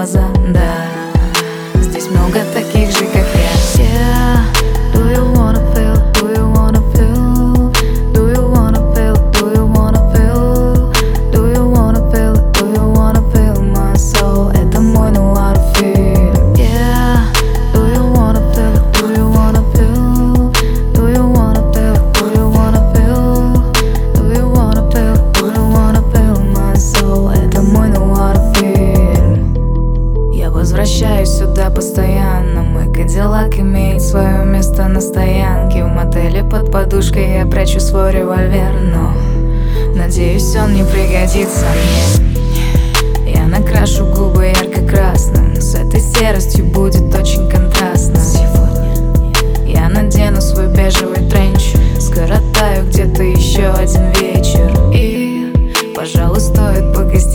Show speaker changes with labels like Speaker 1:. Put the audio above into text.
Speaker 1: глаза, да. Здесь много таких же, как я. Yeah, do you wanna feel, do you wanna feel, do you wanna feel, do you wanna feel, do you wanna feel, do you wanna feel my soul? Это мой нуар фильм. Yeah, do you wanna feel, do you wanna feel, do you wanna feel, do you wanna feel, do you wanna feel, do you wanna feel my soul? Это мой нуар фильм. Я возвращаюсь сюда постоянно. Мой Кадиллак имеет свое место на стоянке. В мотеле под подушкой я прячу свой револьвер, но надеюсь, он не пригодится мне. Я накрашу губы ярко-красным, но с этой серостью будет очень контрастно. Сегодня я надену свой бежевый тренч, скоротаю где-то еще один вечер. И, пожалуй, стоит погасить